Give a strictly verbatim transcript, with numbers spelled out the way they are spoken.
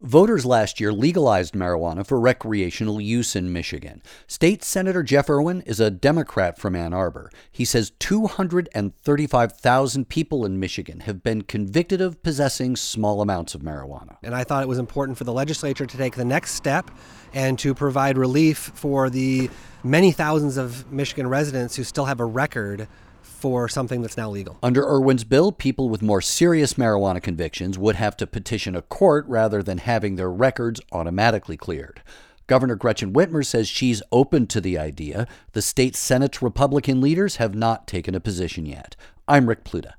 Voters last year legalized marijuana for recreational use in Michigan. State Senator Jeff Irwin is a Democrat from Ann Arbor. He says two hundred thirty-five thousand people in Michigan have been convicted of possessing small amounts of marijuana. And I thought it was important for the legislature to take the next step and to provide relief for the many thousands of Michigan residents who still have a record for something that's now legal. Under Irwin's bill, people with more serious marijuana convictions would have to petition a court rather than having their records automatically cleared. Governor Gretchen Whitmer says she's open to the idea. The state Senate's Republican leaders have not taken a position yet. I'm Rick Pluta.